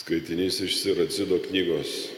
Skaitinys iš Siracido knygos.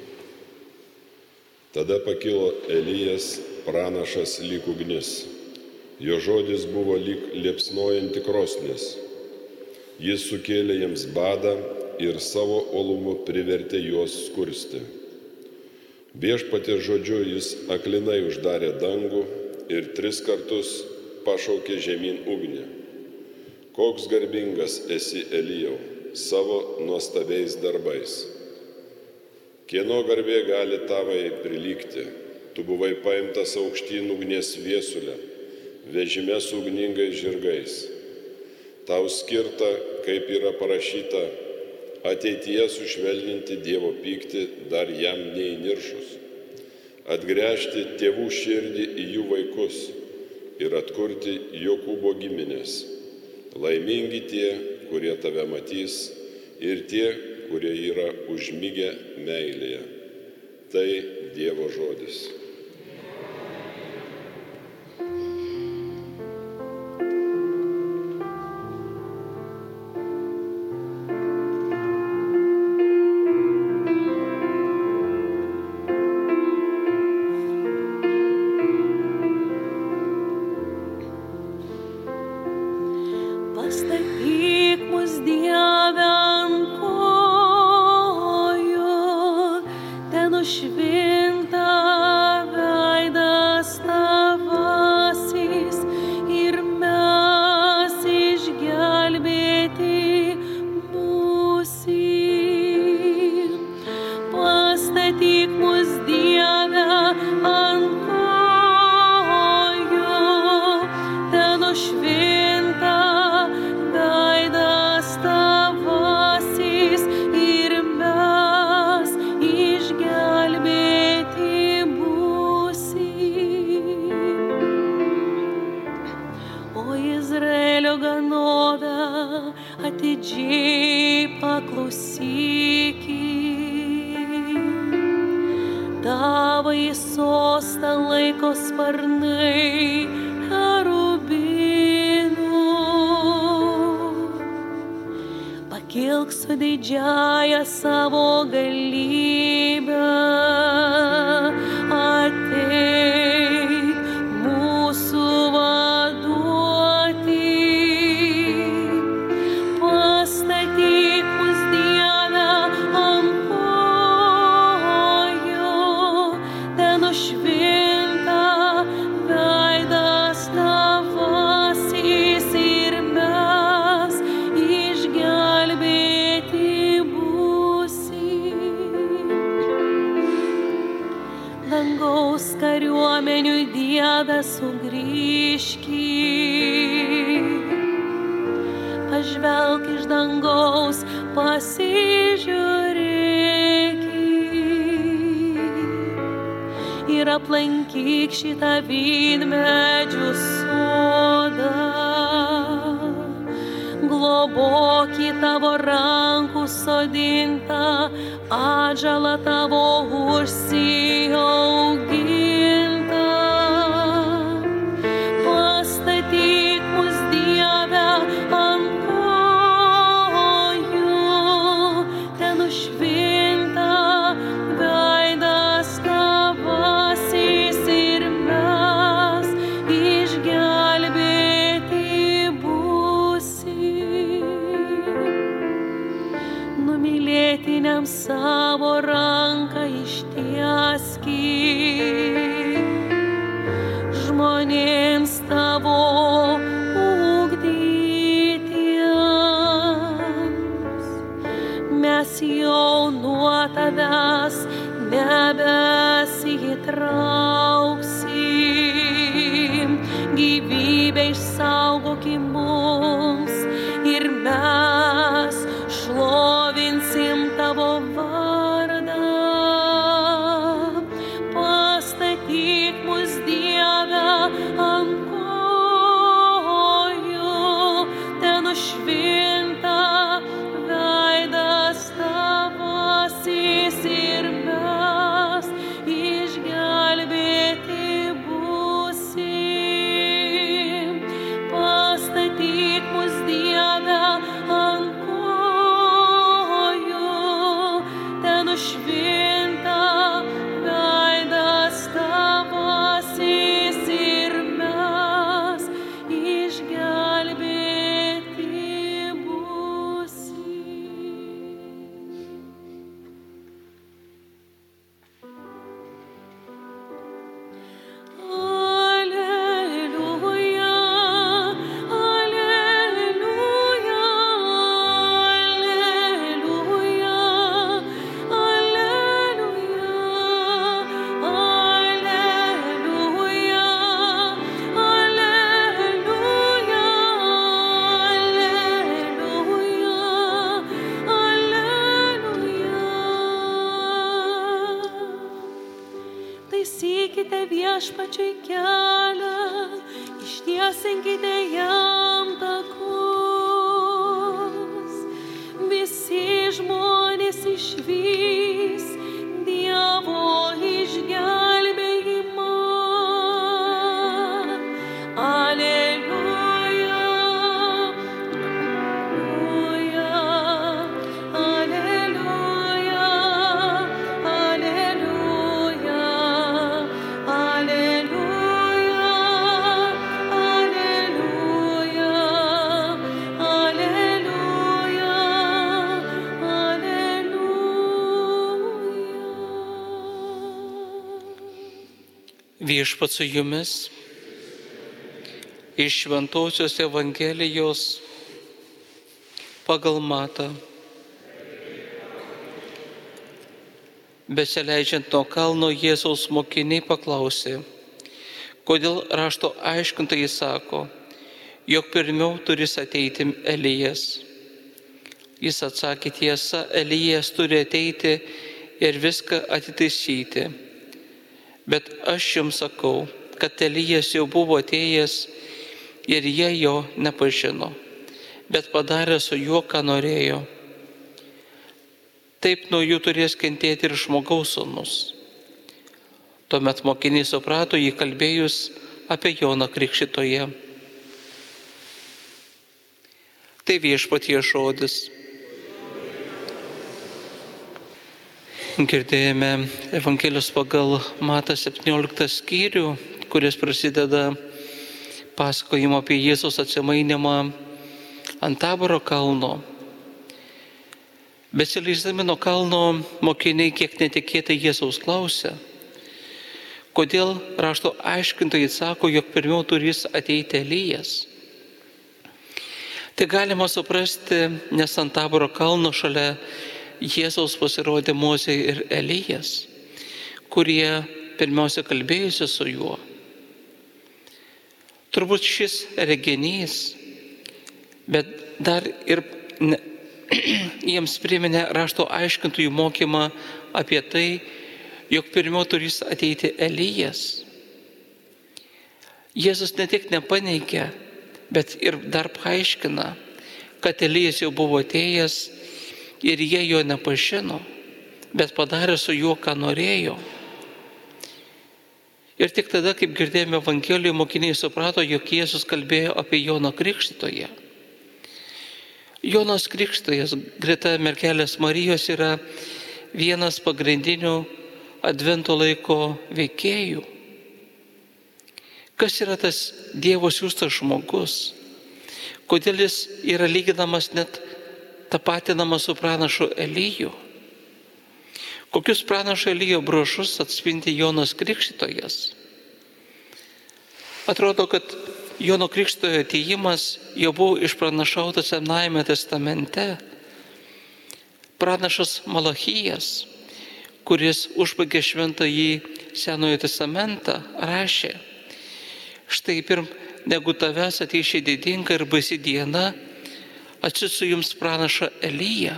Tada pakilo Elijas, pranašas lyg ugnis. Jo žodis buvo lyg liepsnojanti krosnis. Jis sukėlė jiems badą ir savo uolumu privertė juos skursti. Viešpaties žodžiu jis aklinai uždarė dangų ir 3 kartus pašaukė žemyn ugnį. Koks garbingas esi, Elijau, savo nuostabiais darbais. Kieno garbė gali tavai prilygti? Tu buvai paimtas aukštyn ugnies viesulę, vežime su ugningais žirgais. Tau skirta, kaip yra parašyta, ateityje sušvelninti Dievo pyktį dar jam neįniršus, atgręžti tėvų širdį į jų vaikus ir atkurti Jokūbo giminės. Laimingi tie, kurie tave matys, ir tie, kurie yra užmigę meilėje. Tai Dievo žodis. Pastatyk mus, Dieve, ant kojų, ten nušvinta veidas tavasis ir mes išgelbėti būsim. Pastatyk mus, Dieve, ant kojų, ten nušvinta atidžiai paklausykit. Tavąjį sostą laiko sparnai cherubinų. Pakilk su didžiąja savo galybę, ateik mūsų vaduoti. Pastatyk mus, Dieve, ant kojų, ten nušvinta veidas tavasis ir mes išgelbėti būsim. Dangaus kariuomenių Dieve, sugrįžkit. Pažvelk iš dangaus, pasižiūrėkit ir aplankyk šitą vynmedžių sodą. Globokit tavo rankų sodintą atžalą tavo užsiaugintą. Pastatyk mus, Dieve, ant savo ranką ištieskit žmonėms tavo ugdytiems. Mes jau nuo tavęs nebesitrauksim. Gyvybę išsaugoki mums ir mes šlovinsim tavo vardą. Pastatyk mus, Dieve, ant kojų, ten nušvinta veidas tavasis ir mes išgelbėti būsim. Pastatyk mus, Dieve, ant kojų, viešpačiui kelią, ištiesinkite jam takus. Visi žmonės išvys Dievo išgelbėjimą. Aleliuja, aleliuja, aleliuja, aleliuja, aleliuja, aleliuja, aleliuja. Viešpats su jumis. Iš Šventosios Evangelijos pagal Matą. Besileidžiant nuo kalno, Jėzaus mokiniai paklausė, kodėl rašto aiškintojai sako, jog pirmiau turės ateiti Elijas. Jis atsakė, tiesa, Elijas turi ateiti ir viską atitaisyti. Bet aš jums sakau, kad Elijas jau buvo atėjęs ir jie jo nepažino, bet padarė su juo, ką norėjo. Taip nuo jų turės kentėti ir žmogaus sūnus. Tuomet mokiniai suprato jį kalbėjus apie Joną Krikštytoją. Tai Viešpaties žodis. Girdėjome Evangelijos pagal Matą 17 skyrių, kuris prasideda pasakojimo apie Jėzaus atsimainimą ant Taboro kalno. Besileisdami nuo kalno, mokiniai kiek netikėtai Jėzaus klausė, kodėl rašto aiškintojai sako, jog pirmiau turės ateiti Elijas. Tai galima suprasti, nes ant Taboro kalno šalia Jėzaus pasirodė Mozė ir Elijas, kurie pirmiausia kalbėjusi su juo. Turbūt šis reginys, bet dar ir jiems priminė rašto aiškintojų mokymą apie tai, jog pirmiau turės ateiti Elijas. Jėzus ne tik nepaneigė, bet ir dar paaiškina, kad Elijas jau buvo atėjęs ir jie jo nepažino, bet padarė su juo, ką norėjo. Ir tik tada, kaip girdėjome Evangelijoje, mokiniai suprato, jog Jėzus kalbėjo apie Joną Krikštytoją. Jonas Krikštytojas greta mergelės Marijos yra vienas pagrindinių advento laiko veikėjų. Kas yra tas Dievo siųstas žmogus? Kodėl jis yra lyginamas, net tapatinamas su pranašu Eliju? Kokius pranašo Elijo bruožus atspindi Jonas Krikštytojas? Atrodo, kad Jono Krikštytojo atėjimas jau buvo išpranašautas Senajame testamente. Pranašas Malachijas, kuris užbaigė šventąjį Senojo testamentą, rašė, štai pirm negu tavęs ateis ši didinga ir baisi diena, atsiųsiu jums pranašą Eliją.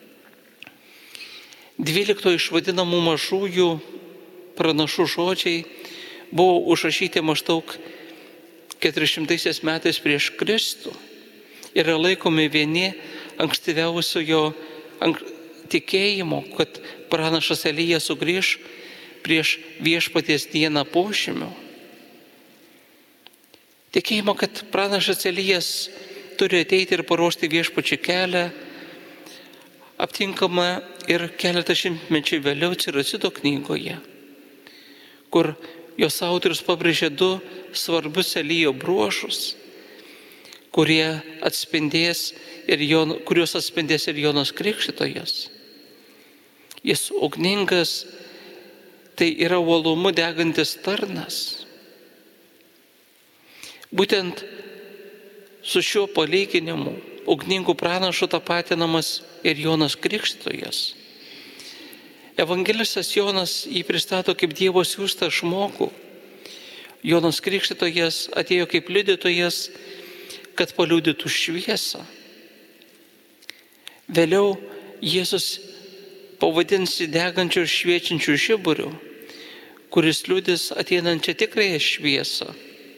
12 iš vadinamų mažųjų pranašų žodžiai buvo užrašyti maždaug 400 metais prieš Kristų ir yra laikomi vieni ankstyviausiojo tikėjimo, kad pranašas Elijas sugrįš prieš Viešpaties dieną požymio. Tikėjimo, kad pranašas Elijas turi ateiti ir paruošti Viešpačiui kelią, aptinkama ir keletą šimtmečių vėliau Ciracito knygoje, kur jos autorius pabrėžė 2 svarbius Elijo bruožus, kuriuos atspindės ir Jonas Krikštytojas. Jis ugningas, tai yra uolumu degantis tarnas. Būtent su šiuo palyginimu ugningų pranašų tapatinamas ir Jonas Krikštytojas. Evangelistas Jonas jį pristato kaip Dievo siųstą žmogų. Jonas Krikštytojas atėjo kaip liudytojas, kad paliudytų šviesą. Vėliau Jėzus pavadins degančių ir šviečiančių žiburių, kuris liudys ateinančią tikrąją šviesą.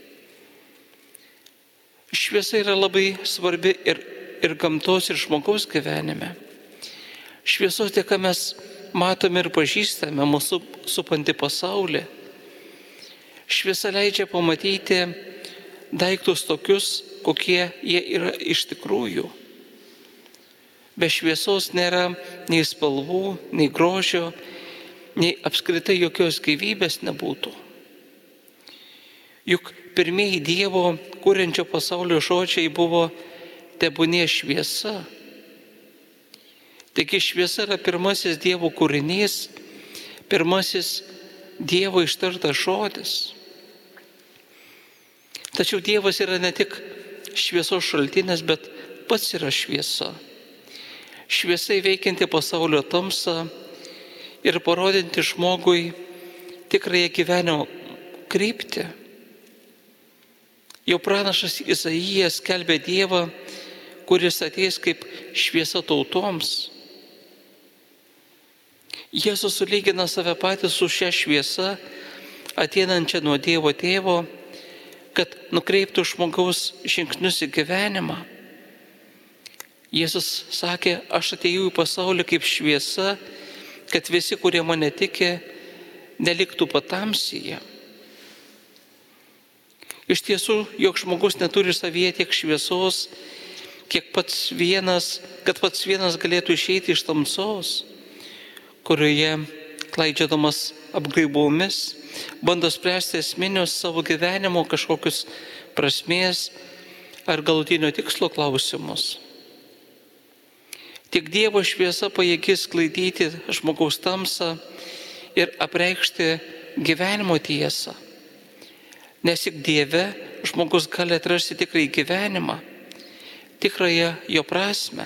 Šviesa yra labai svarbi ir gamtos, ir žmogaus gyvenime. Šviesos dėka mes matome ir pažįstame mūsų supantį pasaulį. Šviesa leidžia pamatyti daiktus tokius, kokie jie yra iš tikrųjų. Be šviesos nėra nei spalvų, nei grožio, nei apskritai jokios gyvybės nebūtų. Juk pirmieji Dievo kuriančio pasaulio žodžiai buvo tebūnie šviesa. Taigi šviesa yra pirmasis Dievo kūrinys, pirmasis Dievo ištartas žodis. Tačiau Dievas yra ne tik šviesos šaltinis, bet pats yra šviesa. Šviesa įveikianti pasaulio tamsą ir parodinti žmogui tikrąją gyvenimo kryptį. Jau pranašas Izaijas skelbė Dievą, kuris ateis kaip šviesa tautoms. Jėzus sulygina save patį su šia šviesa, ateinančia nuo Dievo Tėvo, kad nukreiptų žmogaus žingsnius į gyvenimą. Jėzus sakė, aš atėjau į pasaulį kaip šviesa, kad visi, kurie mane tiki, neliktų patamsyje. Iš tiesų, jog žmogus neturi savyje tiek šviesos, kad pats vienas galėtų išeiti iš tamsos, kurioje, klaidžiodamas apgraibomis, bando spręsti esminius savo gyvenimo kažkokius prasmės ar galutinio tikslo klausimus. Tik Dievo šviesa pajėgi sklaidyti žmogaus tamsą ir apreikšti gyvenimo tiesą. Nes tik Dieve žmogus gali atrasti tikrąjį gyvenimą, tikrąją jo prasmę.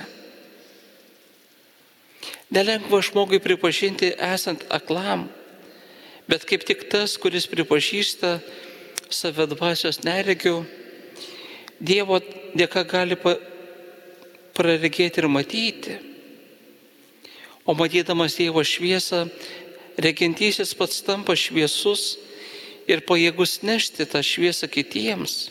Nelengva žmogui pripažinti esant aklam, bet kaip tik tas, kuris pripažįsta save dvasios neregiu, Dievo dėka gali praregėti ir matyti. O matydamas Dievo šviesą, regintysis pats tampa šviesus ir pajėgus nešti tą šviesą kitiems.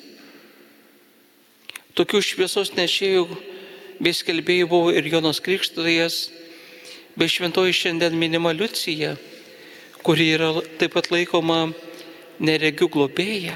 Tokių šviesos nešėjų bei skelbėjų buvo ir Jonas Krikštytojas, bei šventoji šiandien minima Liucija, kuri yra taip pat laikoma neregių globėja.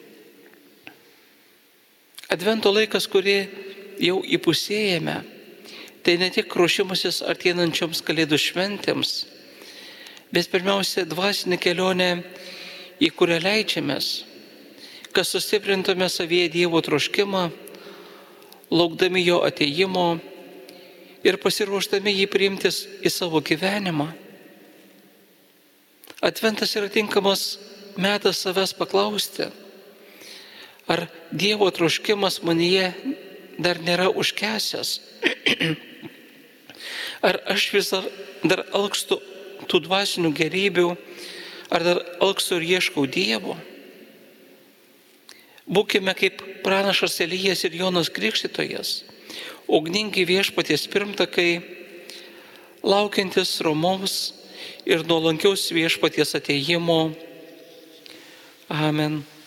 Advento laikas, kurį jau įpusėjame, tai ne tik ruošimasis ateinančioms Kalėdų šventėms, bet pirmiausia dvasinė kelionė, į kurią leidžiamės, kad sustiprintume savyje Dievo troškimą, laukdami jo atėjimo ir pasiruošdami jį priimti į savo gyvenimą. Adventas yra tinkamas metas savęs paklausti, ar Dievo troškimas manyje dar nėra užkesęs, ar aš vis dar alkstu tų dvasinių gerybių, ar dar alkstu ir ieškau Dievo. Būkime kaip pranašas Elijas ir Jonas Krikštytojas, ugningi Viešpaties pirmtakai, laukiantis romaus ir nuolankiaus Viešpaties atėjimo. Amen.